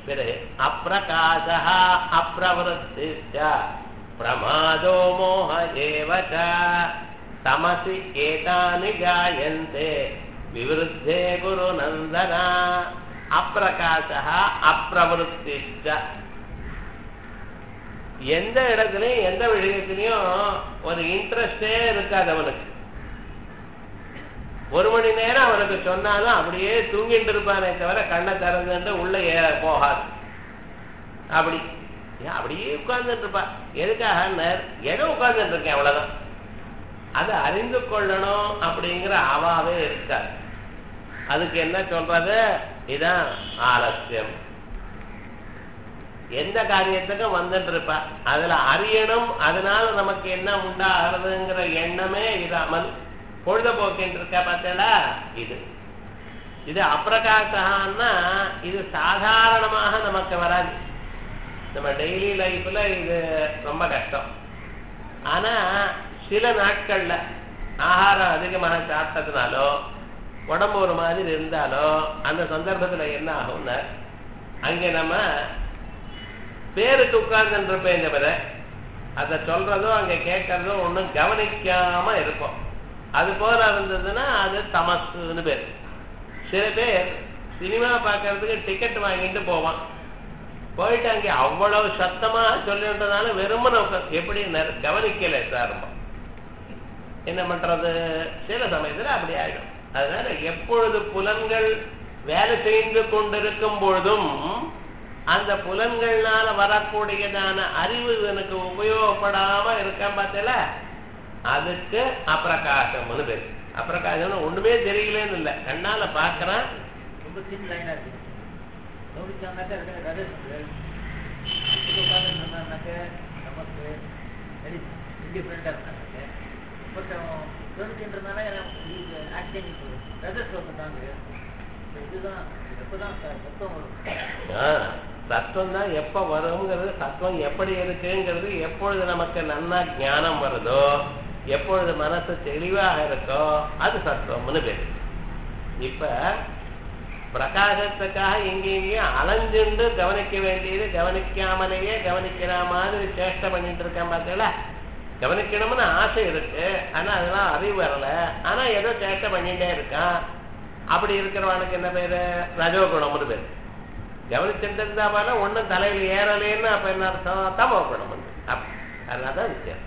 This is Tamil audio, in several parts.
பிறகு அப்ரகாசஹ அப்ரவருத்திச்ச பிரமாதோ மோஹ ஏவச தமசி ஏதானி ஜாயந்தே விவருத்தே குரு நந்தனா. அப்ரகாசஹ அப்ரவருத்திச்ச, எந்த இடத்துலயும் எந்த விஷயத்திலையும் ஒரு இன்ட்ரெஸ்டே இருக்காது அவனுக்கு. ஒரு மணி நேரம் அவனுக்கு சொன்னாலும் அப்படியே தூங்கிட்டு இருப்பானே தவிர கண்ணை திறந்து உள்ள போகாது. அப்படி அப்படியே உட்கார்ந்துட்டு இருப்பான். எதுக்காக? ஏதோ உட்கார்ந்துட்டு இருக்கேன் அவ்வளவுதான். அதை அறிந்து கொள்ளணும் அப்படிங்கிற அவாவே இருக்காது. அதுக்கு என்ன சொல்றது? இதான் ஆலசியம். எந்த காரியத்துக்கும் வந்துட்டு இருப்பா, அதுல அறியணும், அதனால நமக்கு என்ன உண்டாகிறதுங்கிற எண்ணமே இல்லாமல் பொழுதுபோக்கின்னு இருக்கா பார்த்தா. இது அப்பிரகாசகான்னா இது சாதாரணமாக நமக்கு வராது. நம்ம டெய்லி லைஃப்ல இது ரொம்ப கஷ்டம். ஆனா சில நாட்கள்ல ஆகாரம் அதிகமாக சாப்பிட்டதுனாலோ உடம்பு ஒரு மாதிரி இருந்தாலோ அந்த சந்தர்ப்பத்துல என்ன ஆகும்னா, அங்கே நம்ம பேருக்கு உட்கார்ந்துருப்பேன் தவிர அதை சொல்றதோ அங்க கேட்கறதோ ஒன்றும் கவனிக்காம இருப்போம். அது போல இருந்ததுன்னா அது தமசுன்னு பேர். சில பேர் சினிமா பார்க்கறதுக்கு டிக்கெட் வாங்கிட்டு போவான். போயிட்டு அங்கே அவ்வளவு சத்தமா சொல்லின்றதுனால வெறுமன எப்படி கவனிக்கல சார். என்ன பண்றது? சில சமயத்துல அப்படி ஆயிடும். அதனால எப்பொழுது புலன்கள் வேலை செய்து கொண்டிருக்கும் பொழுதும் அந்த புலன்கள்னால வரக்கூடியதான அறிவு எனக்கு உபயோகப்படாம இருக்கான் பார்த்தல, அதுக்கு அப்பிரகாசம்னு பேரு. அப்பிரகாசம்னு ஒண்ணுமே தெரியலன்னு இல்லை, கண்ணால பாக்குறான். ரொம்ப சின்ன லைனா இருக்கு. தத்துவம் தான் எப்ப வருங்கிறது, தத்துவம் எப்படி இருக்குங்கிறது எப்பொழுது நமக்கு நன்னா ஞானம் வருதோ, எப்பொழுது மனசு தெளிவாக இருக்கோ அது சத்துவம்னு பேரு. இப்ப பிரகாசத்துக்காக எங்கேயும் அலைஞ்சுண்டு கவனிக்க வேண்டியது கவனிக்காமலேயே கவனிக்கிற மாதிரி சேஷ்டை பண்ணிட்டு இருக்கேன் பார்த்தீங்களா. கவனிக்கணும்னு ஆசை இருக்கு, ஆனா அதெல்லாம் அறிவு வரல, ஆனா ஏதோ சேஷ்டை பண்ணிட்டே இருக்கான். அப்படி இருக்கிறவனுக்கு என்ன பேரு? ரஜோகுணம்னு பேரு. கவனிச்சுட்டு இருந்தா போல ஒன்னும் தலையில ஏறலேன்னு அப்ப என்ன அர்த்தம்? தமோ குணம். அதனாலதான் வித்தியாசம்.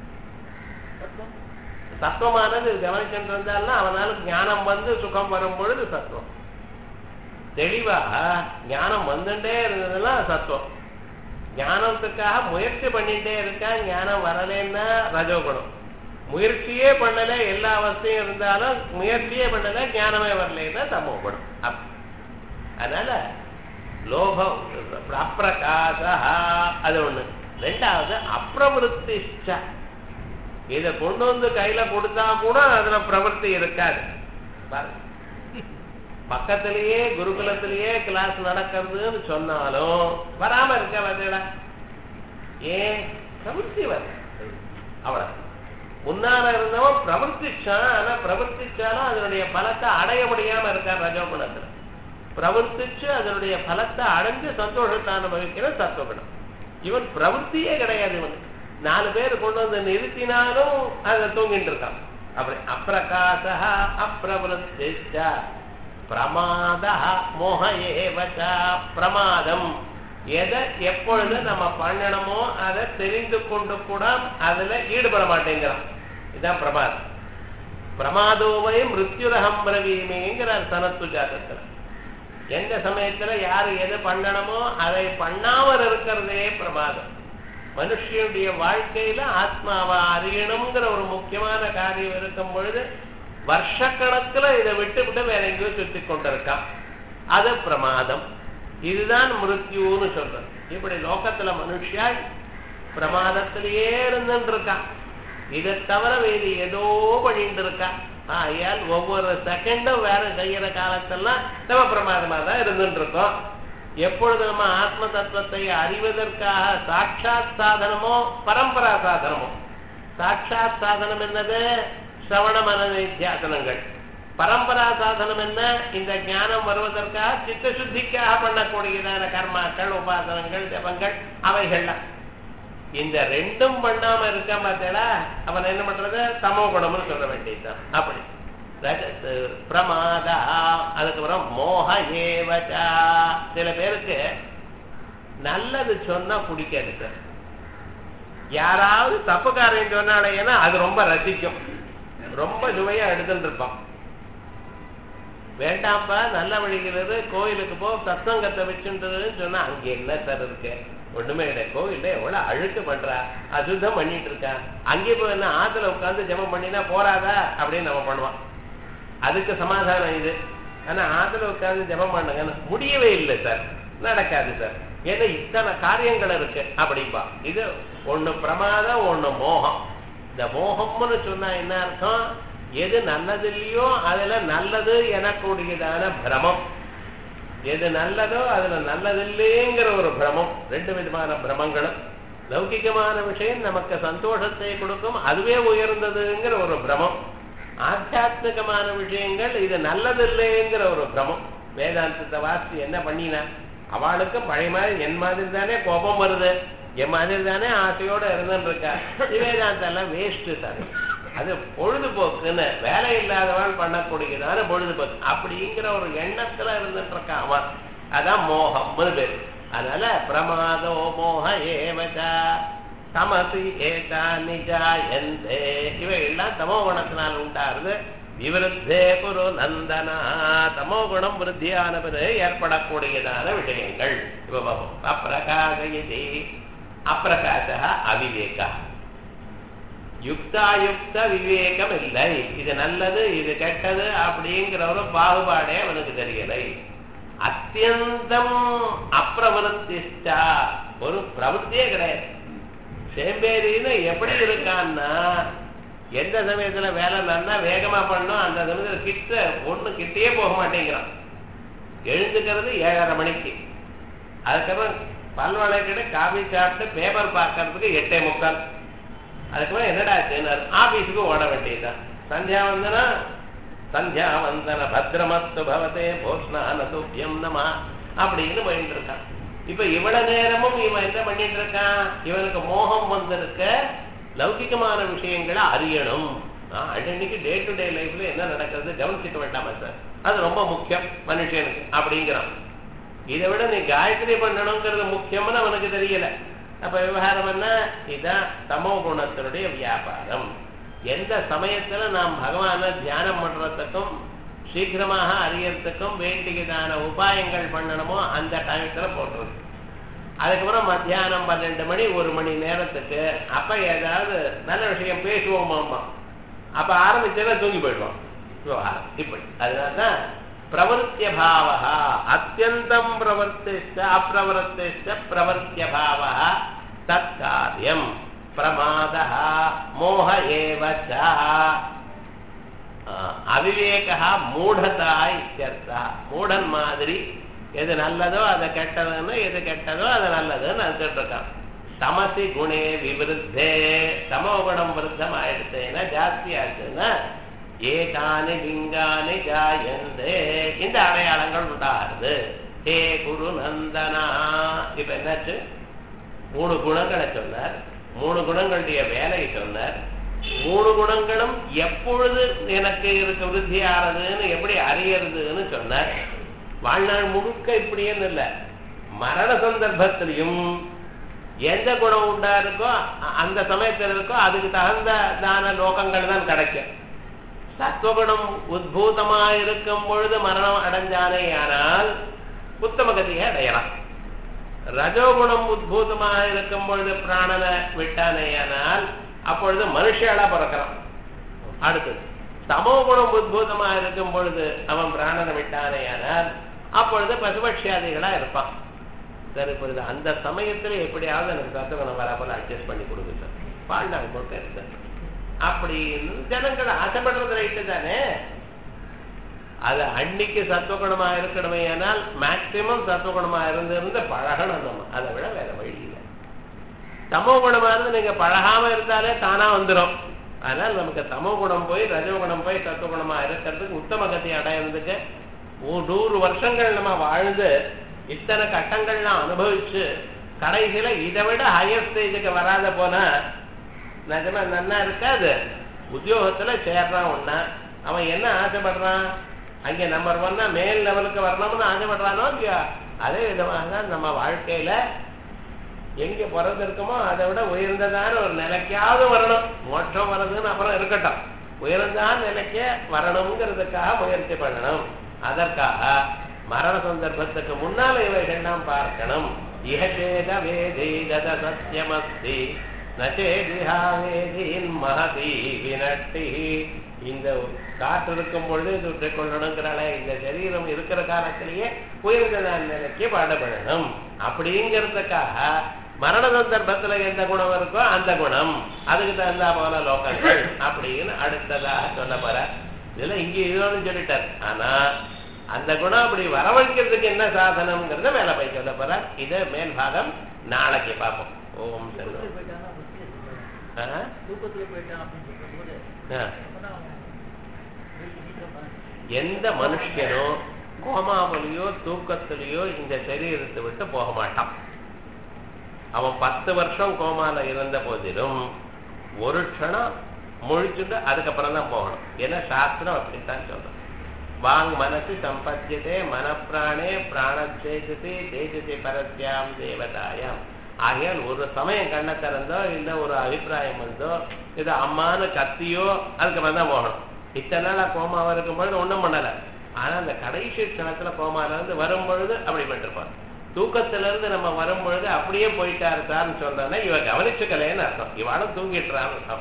சத்துவமானது கவனிச்சுட்டு இருந்தாலும் அவனால ஞானம் வந்து சுகம் வரும் பொழுது சத்துவம். தெளிவாக ஞானம் வந்துட்டே இருந்ததுன்னா சத்துவம். ஞானத்துக்காக முயற்சி பண்ணிட்டே இருக்கா, ஞானம் வரலன்னா ரஜோகுணம். முயற்சியே பண்ணல, எல்லா அவஸ்தையும் இருந்தாலும் முயற்சியே பண்ணல, ஞானமே வரலன்னா தமோ குணம். அதனால லோகம் அப்பிரகாச அது ஒண்ணு. ரெண்டாவது அப்பிரவருத்திஷ்ட, இதை கொண்டு வந்து கையில கொடுத்தா கூட அதுல பிரவருத்தி இருக்காது. பக்கத்திலேயே குருகுலத்திலேயே கிளாஸ் நடக்கிறதுன்னு சொன்னாலும் வராம இருக்க வந்தடா. ஏன்? பிரவருத்தி வர அவ்வளவு. முன்னால இருந்தவன் பிரவர்த்திச்சான், ஆனா பிரவர்த்திச்சாலும் அதனுடைய பலத்தை அடைய முடியாம இருக்கார் ரஜோகுணத்துல. பிரவர்த்திச்சு அதனுடைய பலத்தை அடைஞ்சு சந்தோஷத்தை அனுபவிக்கிற சத்துவகுணம். இவன் பிரவருத்தியே கிடையாது. இவனுக்கு 4 பேர் கொண்டு வந்து நிறுத்தினாலும் அதை தூங்கிட்டு இருக்கான். அப்படி அப்பிரகாச அப்பிரவருத்திச்ச பிரமாத மோக ஏவச. பிரமாதம் எதை எப்பொழுது நம்ம பண்ணணுமோ அதை தெரிந்து கொண்டு கூட அதுல ஈடுபட மாட்டேங்கிறான். இதுதான் பிரமாதம். பிரமாதோவை மிருத்யுரகம் பிரவீமேங்கிறார் சனத்து ஜாதகத்துல. எந்த சமயத்துல யாரு எது பண்ணணுமோ அதை பண்ணாமல் இருக்கிறதே பிரமாதம். மனுஷனுடைய வாழ்க்கையில ஆத்மாவை அறியணுங்கிற ஒரு முக்கியமான காரியம் இருக்கும் பொழுது வருஷக்கணக்குல இதை விட்டு விட்டு வேற எங்கேயோ சுத்தி கொண்டிருக்கான், அது பிரமாதம். இதுதான் மிருத்யுன்னு சொல்றது. இப்படி லோகத்துல மனுஷியால் பிரமாதத்திலேயே இருந்துட்டு இருக்கான். இதை தவிர வேறு ஏதோ பண்ணிட்டு இருக்கான். ஆயால் ஒவ்வொரு செகண்டும் வேற செய்யற காலத்தெல்லாம் நம்ம பிரமாதமா தான் இருந்துட்டு இருக்கோம். எப்பொழுது நம்ம ஆத்ம தத்துவத்தை அறிவதற்காக சாட்சாத் சாதனமோ பரம்பரா சாதனமோ. சாட்சாத் சாதனம் என்னது? சிரவண மனன நித்தியாசனங்கள். பரம்பரா சாதனம் என்ன? இந்த ஞானம் வருவதற்காக சித்த சுத்திக்காக பண்ணக்கூடியதான கர்மாக்கள், உபாசனங்கள், ஜபங்கள், அவைகள்லாம். இந்த ரெண்டும் பண்ணாம இருக்க பார்த்தா அவன் என்ன பண்றது? தமோ குணம்னு சொல்ல வேண்டியதுதான். அப்படி பிரமாதா. அதுக்கப்புறம் மோக ஏவச்சா. சில பேருக்கு நல்லது சொன்னா பிடிக்காது சார். யாராவது தப்பு காரியம் சொன்னாலேன்னா அது ரொம்ப ரசிக்கும், ரொம்ப சுவையா எடுத்துட்டு இருப்பான். வேண்டாம்ப்பா, நல்ல வழிகிறது, கோயிலுக்கு போ, சத்சங்கத்தை வச்சுன்றதுன்னு சொன்னா அங்க என்ன சார் இருக்கு? ஒண்ணுமே கிடையாது. கோயில்ல எவ்வளவு அழுக்கு பண்றா, அசுத்தம் பண்ணிட்டு இருக்கான். அங்கே போய் என்ன ஆத்துல உட்காந்து ஜபம் பண்ணினா போறாதா அப்படின்னு நம்ம பண்ணுவான். அதுக்கு சமாதானம் இது. ஆனா ஆத்துல உட்காந்து ஜபம் பண்ணுங்கன்னு முடியவே இல்லை சார், நடக்காது சார். ஏன்னா இத்தனை காரியங்கள் இருக்கு அப்படின்பா. இது ஒண்ணு பிரமாதம், ஒண்ணு மோகம். இந்த மோகம்னு சொன்னா என்ன அர்த்தம்? எது நல்லது இல்லையோ அதுல நல்லது எனக்கூடியதான பிரமம். எது நல்லதோ அதுல நல்லது இல்லைங்கிற ஒரு பிரமம். ரெண்டு விதமான பிரமங்களும். லௌகிகமான விஷயம் நமக்கு சந்தோஷத்தை கொடுக்கும், அதுவே உயர்ந்ததுங்கிற ஒரு பிரமம். ஆத்தியாத்மிகமான விஷயங்கள் இது நல்லது இல்லைங்கிற ஒரு பிரமம். வேதாந்தத்தை வாசி என்ன பண்ணினா அவளுக்கு பழைய மாதிரி என் மாதிரி தானே கோபம் வருது, என் மாதிரி தானே ஆசையோட இருந்துன்னு இருக்கா. வேதாந்தம் எல்லாம் வேஸ்ட் தானே, அது பொழுதுபோக்குன்னு வேலை இல்லாதவன் பண்ணக்கூடியதான பொழுதுபோக்கு அப்படிங்கிற ஒரு எண்ணத்துல இருந்துட்டு இருக்கான் அவன். அதான் மோகம்னு பேரு. அதனால பிரமாதோ மோக ஏவச்சா தமசி ஏகா நிஜாயந்தே. இவையெல்லாம் தமோ குணத்தினால் உண்டாருது. விவருத்தே குரு நந்தனா. தமோ குணம் விருத்தியான பிறகு ஏற்படக்கூடியதான விஷயங்கள். அப்பிரகாசயதி. அப்பிரகாச அவிவேகா. யுக்தாயுக்த விவேகம் இல்லை. இது நல்லது இது கெட்டது அப்படிங்கிற ஒரு பாகுபாடே அவனுக்கு தெரியலை. அத்தியந்தம் அப்பிரவருத்திஷ்டா. ஒரு பிரவருத்தியே கிடையாது. சேம்பேரின்னு எப்படி இருக்கான்னா எந்த சமயத்துல வேலை நல்லா வேகமா பண்ணும், அந்த சமயத்துல கிட்ட ஒண்ணு கிட்டே போக மாட்டேங்கிறான். எழுந்துக்கிறது 7:30 மணிக்கு. அதுக்கப்புறம் பல்வளைக்கிட்ட காபி சாப்பிட்டு பேப்பர் பார்க்கறதுக்கு 8:45. அதுக்கப்புறம் என்னடா ஆபீஸுக்கு ஓட வேண்டியதுதான். சந்தியா வந்தனா சந்தியா வந்தன பத்ரமஸ்து பவதே போஷ்ணான துப்யம் நம அப்படின்னு போயிட்டு இருக்கான். இப்ப இவ்வளவு நேரமும் இவன் என்ன பண்ணிட்டு இருக்கான்? இவனுக்கு மோகம் வந்திருக்க லௌகிகமான விஷயங்களை அறியணும். அன்னைக்கு டே டு டே லைஃப்ல என்ன நடக்கிறது கவனிச்சுக்க வேண்டாமா சார்? அது ரொம்ப முக்கியம் மனுஷனுக்கு அப்படிங்கிறான். இதை விட நீ காயத்ரி பண்ணணுங்கிறது முக்கியம்னு அவனுக்கு தெரியல. அப்ப விவகாரம் என்ன? இதுதான் தமோ குணத்தினுடைய வியாபாரம். எந்த சமயத்துல நாம் பகவான தியானம் பண்றதுக்கும் சீக்கிரமாக அறியறதுக்கும் வேண்டியதான உபாயங்கள் பண்ணணுமோ அந்த டைத்துல போட்டுருக்கு. அதுக்கப்புறம் மத்தியானம் 12 மணி 1 மணி நேரத்துக்கு அப்ப ஏதாவது நல்ல விஷயம் பேசுவோமாமா. அப்ப ஆரம்பிச்சா தூங்கி போயிடுவோம். இப்படி அதனால்தான் பிரவருத்திய பாவா அத்தியந்தம் பிரவர்த்திஷ்ட அப்பிரவருத்திஷ்ட பிரவருத்திய பாவா தற்காரியம் பிரமாதா மோக ஏவச்ச அவிவேகா மூடதா இत्यर्थः. மூடன் மாதிரி எது நல்லதோ அதை கெட்டதுன்னு, எது கெட்டதோ அது நல்லதுன்னு நினைச்சிட்டு இருக்கான். தமசி குணே விவருத்தே. தமோ குணம் விருத்தம் ஆயிடுச்சுன்னா ஜாஸ்தி ஆச்சுன்னா ஏகானி லிங்கானி ஜாயந்தே. இந்த அடையாளங்கள் உண்டாகுது. ஹே குரு நந்தனா. இப்ப என்னாச்சு? 3 குணங்களை சொன்னார். 3 குணங்களுடைய வேலையை சொன்னார். 3 குணங்களும் எப்பொழுது எனக்கு இருக்க விருத்தி ஆறதுன்னு எப்படி அறியறதுன்னு சொன்னார். வாழ்நாள் முழுக்க இப்படின்னு இல்லை, மரண சந்தர்ப்பத்திலையும் எந்த குணம் உண்டா இருக்கோ அந்த சமயத்தில் இருக்கோ அதுக்கு தகுந்ததான லோகங்கள் தான் கிடைக்கும். சத்வகுணம் உத்பூதமா இருக்கும் பொழுது மரணம் அடைஞ்சானே ஆனால் உத்தம கதியை அடையலாம். ரஜோகுணம் உத்பூதமாக இருக்கும் பொழுது பிராணனை விட்டானேயானால் அப்பொழுது மனுஷாலா பிறக்கிறான். அடுத்தது தமோ குணம் உத்பூதமா இருக்கும் பொழுது அவன் பிராணனை விட்டானேயானால் அப்பொழுது பசுபட்சியாதிகளா இருப்பான். சரி, இப்பொழுது அந்த சமயத்துல எப்படியாவது எனக்கு சத்துவகுணம் வராமல் அட்ஜஸ்ட் பண்ணி கொடுங்க சார், வாழ்நாள் கொடுக்க இருக்கு அப்படின்னு ஜனங்கள் ஆசைப்படுறது ரைட்டு தானே. அது அன்னைக்கு சத்துவகுணமா இருக்கணுமே ஆனால் மேக்சிமம் சத்துவகுணமா இருந்து பழகணும் நம்ம. அதை விட வேற வழி இல்லை. தமோ குணமா இருந்து நீங்க பழகாம இருந்தாலே தானா வந்துடும். அதனால் நமக்கு தமோ குணம் போய் ரஜோகுணம் போய் சத்துவகுணமா இருக்கிறதுக்கு உத்தம கதி அடையிறதுக்கு 100 வருஷங்கள் நம்ம வாழ்ந்து இத்தனை கட்டங்கள்லாம் அனுபவிச்சு கடைசியில இதை விட ஹையர் ஸ்டேஜுக்கு வராத போனா நிஜமா நன்னா இருக்காது. உத்தியோகத்துல சேர்றான் ஒன்னா, அவன் என்ன ஆசைப்படுறான், அங்கே நம்பர் 1 மேல் லெவலுக்கு வரணும்னு ஆசைப்படுறானோ இல்லையா? அதே விதமாக தான் நம்ம வாழ்க்கையில எங்க பிறந்திருக்கோமோ அதை விட உயர்ந்ததான ஒரு நிலைக்காவது வரணும். மோட்சம் வர்றதுன்னு அப்புறம் இருக்கட்டும், உயர்ந்தான் நிலைக்க வரணுங்கிறதுக்காக முயற்சி பண்ணணும். அதற்காக மரண சந்தர்ப்பத்துக்கு முன்னால இவைகள்லாம் பார்க்கணும். இஹேத வேதீத சத்தியமஸ்தி நச்சேதிஹா வேதீன் மஹதி வினட்டி. இந்த காற்று இருக்கும் பொழுது சுற்றிக் கொள்ளணுங்கிறால இந்த சரீரம் இருக்கிற காலத்திலேயே உயர்ந்ததான் நிலைக்கு பாடுபடணும். அப்படிங்கிறதுக்காக மரண சந்தர்ப்பத்துல எந்த குணம் இருக்கோ அந்த குணம், அதுக்கு தகுந்தா போல லோகங்கள் அப்படின்னு அடுத்ததாக சொல்ல போற. இதுல இங்க இதுன்னு சொல்லிட்டார். ஆனா அந்த குணம் அப்படி வரவழைக்கிறதுக்கு என்ன சாதனம்ங்கிறத மேல போய் சொல்ல போற. இத மேல் பாகம் நாளைக்கு பார்ப்போம். ஓம் எந்த மனுஷனும் கோமாவிலையோ தூக்கத்திலேயோ இந்த சரீரத்தை விட்டு போக மாட்டான். அவன் 10 வருஷம் கோமால இருந்த போதிலும் ஒரு க்ஷணம் முழிச்சுட்டு அதுக்கப்புறம் தான் போகணும். ஏன்னா சாஸ்திரம் அப்படித்தான் சொல்றோம். வாங் மனசு சம்பத்தியதே மனப்பிராணே பிராணேஜதி தேஜதி பரத்யாம் தேவதாயாம். ஆகையால் ஒரு சமயம் கண்ணை திறந்தோ இல்லை ஒரு அபிப்பிராயம் வந்தோ இது அம்மானு கத்தியோ அதுக்கப்புறம் தான் போகணும். இத்தனை நாள் கோமாவா இருக்கும் பொழுது ஒன்றும் பண்ணலை. ஆனா அந்த கடைசி க்ஷணத்துல கோமால இருந்து வரும் பொழுது அப்படி பண்ணிருப்பான். தூக்கத்துல இருந்து நம்ம வரும் பொழுது அப்படியே போயிட்டாருன்னு சொல்றேன்னா இவ கவனிச்சுக்கலேன்னு அர்த்தம். இவாளும் தூங்கிட்டுறான்னு அர்த்தம்.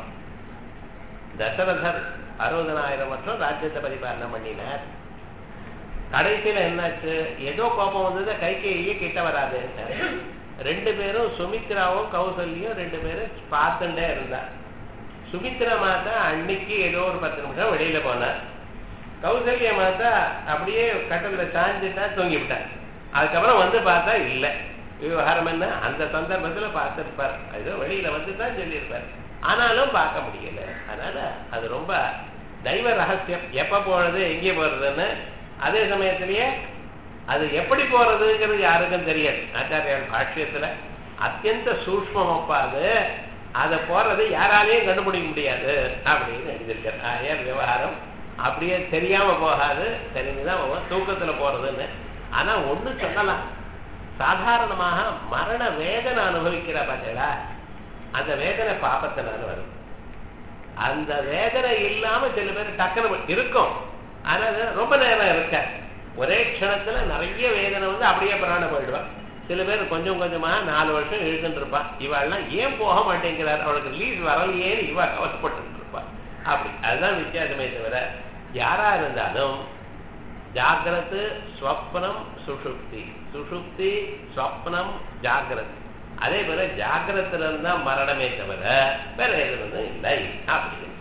தசரதர் 60,000 வருஷம் ராஜ்யத்தை பரிபாலனை பண்ணினார். கடைசியில என்னாச்சு, ஏதோ கோபம் வந்தது, கைகேயியே கிட்ட வராது. 2 பேரும் சுமித்ராவும் கௌசல்யும் 2 பேரும் பார்த்துட்டே இருந்தார். சுமித்ரா மாதா அன்னைக்கு ஏதோ ஒரு 10 நிமிஷம் வெளியில போனார். கௌசல்யா மாதா அப்படியே கட்டல சாஞ்சிட்டா தூங்கிவிட்டார். அதுக்கப்புறம் வந்து பார்த்தா இல்லை. விவகாரம் என்ன, அந்த சந்தர்ப்பத்துல பார்த்திருப்பார், ஏதோ வெளியில வந்து தான் சொல்லியிருப்பார். ஆனாலும் பார்க்க முடியல. அதனால அது ரொம்ப தெய்வ ரகசியம், எப்ப போறது எங்கே போறதுன்னு. அதே சமயத்திலேயே அது எப்படி போறதுங்கிறது யாருக்கும் தெரியாது. ஆச்சாரியார் பாஷ்யத்துல அத்தியந்த சூக்ஷ்மம் ஒப்பாது, அதை போறது யாராலையும் கண்டுபிடிக்க முடியாது அப்படின்னு எழுதியிருக்கார். ஏன் விவகாரம் அப்படியே தெரியாம போகாது, தெரிஞ்சுதான் தூக்கத்துல போறதுன்னு. ஆனா ஒண்ணு சொல்லலாம், சாதாரணமாக மரண வேதனை அனுபவிக்கிற பார்த்தீங்களா, அந்த வேதனை பாபத்தினால வரும். அந்த வேதனை இல்லாம சில பேர் டக்குனு இருக்கும், ஆனா ரொம்ப நேரம் இருக்க ஒரே க்ஷணத்துல நிறைய வேதனை வந்து அப்படியே பிராண போயிடுவான். சில பேர் கொஞ்சம் கொஞ்சமா 4 வருஷம் இழுத்துட்டு இருப்பான். இவாள்லாம் ஏன் போக மாட்டேங்கிறார், அவளுக்கு லீஸ் வரலையேன்னு இவ கவலைப்பட்டு இருப்பான். அப்படி அதுதான் வித்தியாசமே தவிர யாரா இருந்தாலும் ஜாகிரத்து ஸ்வப்னம் சுஷுப்தி, சுஷுப்தி ஸ்வப்னம் ஜாகிரத். அதே போல ஜாகிரத்துல இருந்தா மரணமே தவிர வேற எதுவும் இல்லை அப்படி.